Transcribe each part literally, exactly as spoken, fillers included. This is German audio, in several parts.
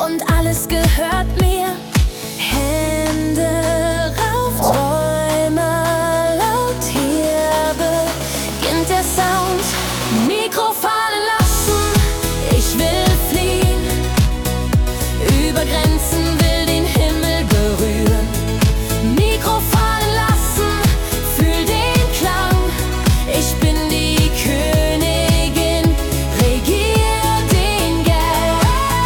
und alles gehört mir. Hände rauf, Träume laut, hier beginnt der Sound. Mikro fallen lassen, ich will fliehen, über Grenzen, will den Himmel berühren. Mikro fallen lassen, fühl den Klang, ich bin die Königin, regier den Gang.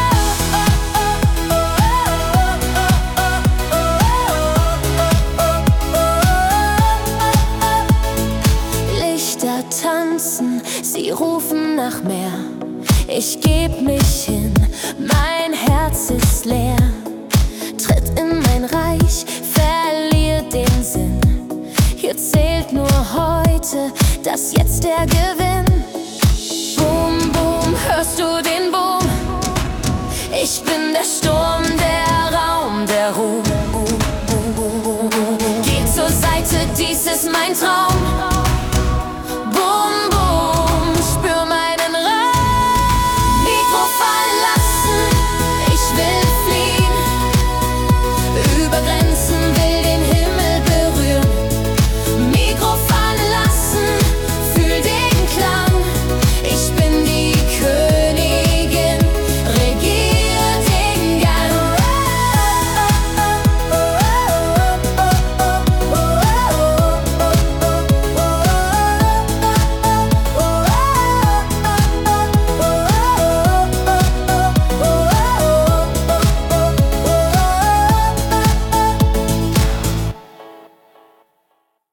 Lichter tanzen, sie rufen nach mehr. Ich geb mich hin, mein Herz ist leer. Tritt in mein Reich, verlier den Sinn. Hier zählt nur heute, das Jetzt der Gewinn. Boom, boom, hörst du den Boom? Ich bin der Sturm, der Raum, der Ruhm. Geh zur Seite, dies ist mein Traum.